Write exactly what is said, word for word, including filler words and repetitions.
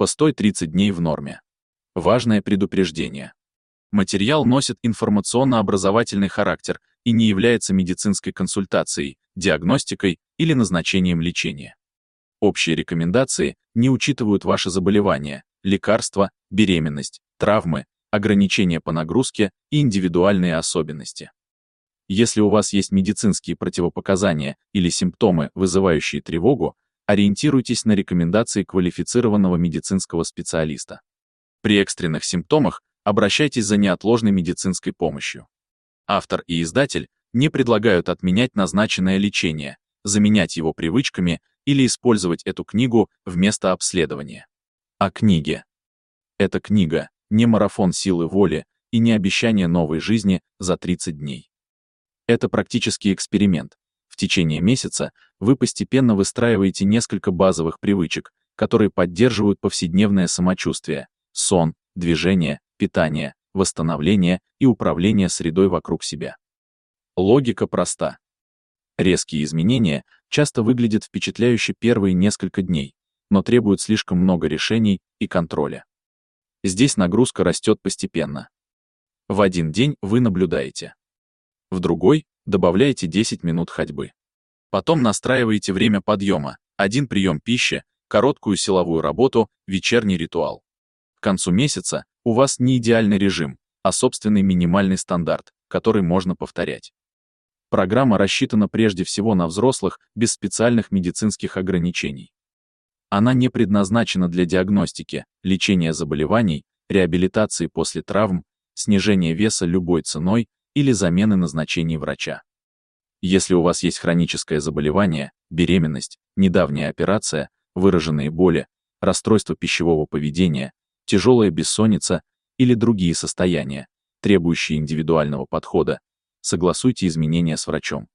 Постой тридцать дней в норме. Важное предупреждение. Материал носит информационно-образовательный характер и не является медицинской консультацией, диагностикой или назначением лечения. Общие рекомендации не учитывают ваши заболевания, лекарства, беременность, травмы, ограничения по нагрузке и индивидуальные особенности. Если у вас есть медицинские противопоказания или симптомы, вызывающие тревогу, ориентируйтесь на рекомендации квалифицированного медицинского специалиста. При экстренных симптомах обращайтесь за неотложной медицинской помощью. Автор и издатель не предлагают отменять назначенное лечение, заменять его привычками или использовать эту книгу вместо обследования. О книге. Эта книга не марафон силы воли и не обещание новой жизни за тридцать дней. Это практический эксперимент. В течение месяца вы постепенно выстраиваете несколько базовых привычек, которые поддерживают повседневное самочувствие, сон, движение, питание, восстановление и управление средой вокруг себя. Логика проста. Резкие изменения часто выглядят впечатляюще первые несколько дней, но требуют слишком много решений и контроля. Здесь нагрузка растет постепенно. В один день вы наблюдаете. В другой добавляете десять минут ходьбы. Потом настраиваете время подъема, один прием пищи, короткую силовую работу, вечерний ритуал. К концу месяца у вас не идеальный режим, а собственный минимальный стандарт, который можно повторять. Программа рассчитана прежде всего на взрослых без специальных медицинских ограничений. Она не предназначена для диагностики, лечения заболеваний, реабилитации после травм, снижения веса любой ценой или замены назначений врача. Если у вас есть хроническое заболевание, беременность, недавняя операция, выраженные боли, расстройство пищевого поведения, тяжелая бессонница или другие состояния, требующие индивидуального подхода, согласуйте изменения с врачом.